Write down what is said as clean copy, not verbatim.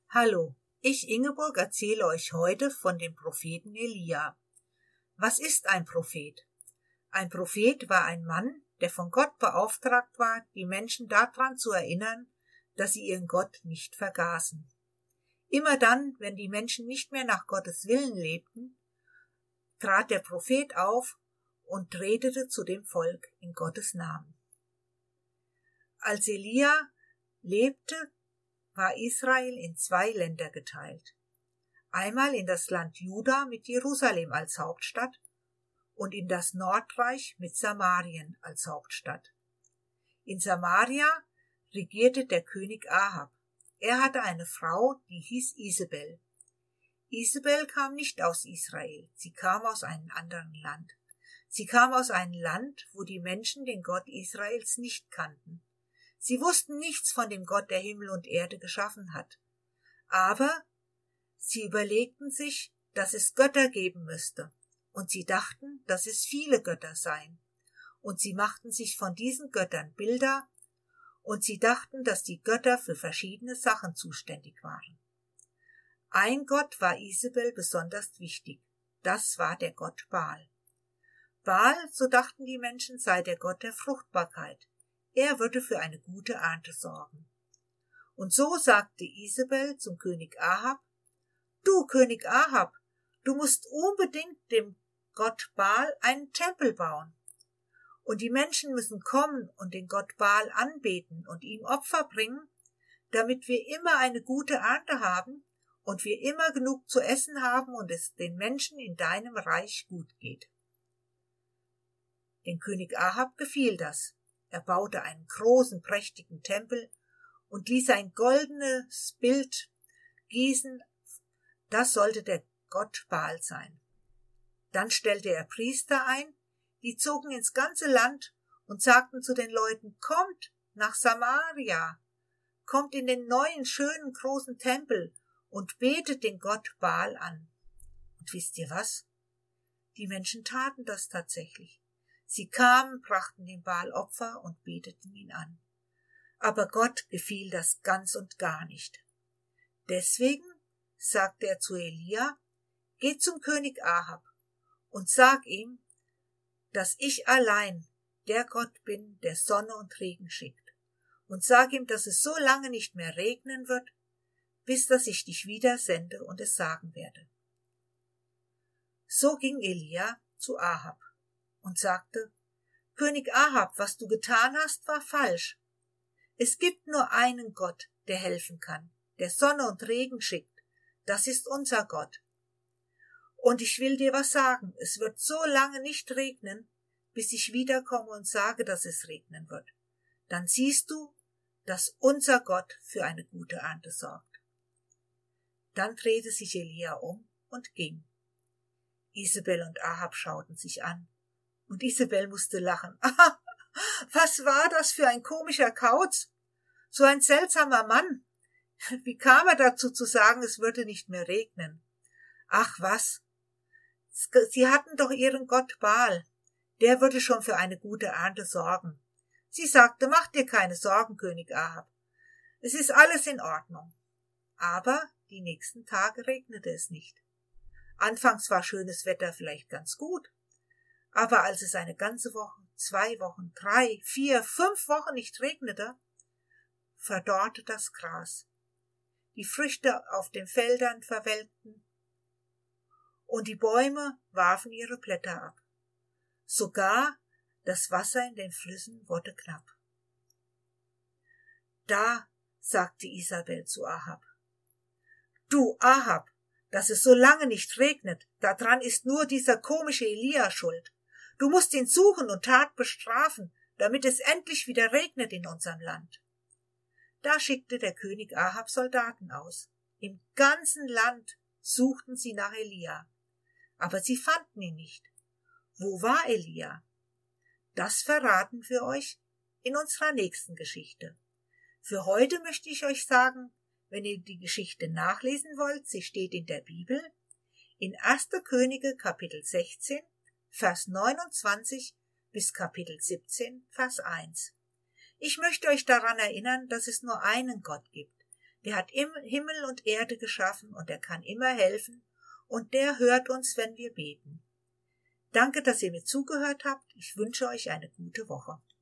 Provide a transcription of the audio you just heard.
Hallo, ich Ingeborg erzähle euch heute von dem Propheten Elia. Was ist ein Prophet? Ein Prophet war ein Mann, der von Gott beauftragt war, die Menschen daran zu erinnern, dass sie ihren Gott nicht vergaßen. Immer dann, wenn die Menschen nicht mehr nach Gottes Willen lebten, trat der Prophet auf und redete zu dem Volk in Gottes Namen. Als Elia lebte, war Israel in 2 Länder geteilt. Einmal in das Land Juda mit Jerusalem als Hauptstadt und in das Nordreich mit Samarien als Hauptstadt. In Samaria regierte der König Ahab. Er hatte eine Frau, die hieß Isabel. Isabel kam nicht aus Israel, sie kam aus einem anderen Land. Sie kam aus einem Land, wo die Menschen den Gott Israels nicht kannten. Sie wussten nichts von dem Gott, der Himmel und Erde geschaffen hat. Aber sie überlegten sich, dass es Götter geben müsste. Und sie dachten, dass es viele Götter seien. Und sie machten sich von diesen Göttern Bilder. Und sie dachten, dass die Götter für verschiedene Sachen zuständig waren. Ein Gott war Isabel besonders wichtig. Das war der Gott Baal. Baal, so dachten die Menschen, sei der Gott der Fruchtbarkeit. Er würde für eine gute Ernte sorgen. Und so sagte Isabel zum König Ahab: Du, König Ahab, du musst unbedingt dem Gott Baal einen Tempel bauen. Und die Menschen müssen kommen und den Gott Baal anbeten und ihm Opfer bringen, damit wir immer eine gute Ernte haben und wir immer genug zu essen haben und es den Menschen in deinem Reich gut geht. Dem König Ahab gefiel das. Er baute einen großen, prächtigen Tempel und ließ ein goldenes Bild gießen. Das sollte der Gott Baal sein. Dann stellte er Priester ein, die zogen ins ganze Land und sagten zu den Leuten: Kommt nach Samaria, kommt in den neuen, schönen, großen Tempel und betet den Gott Baal an. Und wisst ihr was? Die Menschen taten das tatsächlich. Sie kamen, brachten dem Baal Opfer und beteten ihn an. Aber Gott gefiel das ganz und gar nicht. Deswegen sagte er zu Elia: Geh zum König Ahab und sag ihm, dass ich allein der Gott bin, der Sonne und Regen schickt. Und sag ihm, dass es so lange nicht mehr regnen wird, bis dass ich dich wieder sende und es sagen werde. So ging Elia zu Ahab und sagte: König Ahab, was du getan hast, war falsch. Es gibt nur einen Gott, der helfen kann, der Sonne und Regen schickt. Das ist unser Gott. Und ich will dir was sagen, es wird so lange nicht regnen, bis ich wiederkomme und sage, dass es regnen wird. Dann siehst du, dass unser Gott für eine gute Ernte sorgt. Dann drehte sich Elia um und ging. Isabel und Ahab schauten sich an. Und Isabel musste lachen. Was war das für ein komischer Kauz? So ein seltsamer Mann. Wie kam er dazu zu sagen, es würde nicht mehr regnen? Ach was, sie hatten doch ihren Gott Baal. Der würde schon für eine gute Ernte sorgen. Sie sagte: Mach dir keine Sorgen, König Ahab. Es ist alles in Ordnung. Aber die nächsten Tage regnete es nicht. Anfangs war schönes Wetter vielleicht ganz gut. Aber als es eine ganze Woche, 2 Wochen, 3, 4, 5 Wochen nicht regnete, verdorrte das Gras. Die Früchte auf den Feldern verwelkten und die Bäume warfen ihre Blätter ab. Sogar das Wasser in den Flüssen wurde knapp. Da sagte Isabel zu Ahab: Du, Ahab, dass es so lange nicht regnet, daran ist nur dieser komische Elia schuld. Du musst ihn suchen und hart bestrafen, damit es endlich wieder regnet in unserem Land. Da schickte der König Ahab Soldaten aus. Im ganzen Land suchten sie nach Elia. Aber sie fanden ihn nicht. Wo war Elia? Das verraten wir euch in unserer nächsten Geschichte. Für heute möchte ich euch sagen, wenn ihr die Geschichte nachlesen wollt, sie steht in der Bibel, in 1. Könige Kapitel 16, Vers 29 bis Kapitel 17, Vers 1. Ich möchte euch daran erinnern, dass es nur einen Gott gibt, Der hat Himmel und Erde geschaffen und er kann immer helfen und der hört uns, wenn wir beten. Danke, dass ihr mir zugehört habt. Ich wünsche euch eine gute Woche.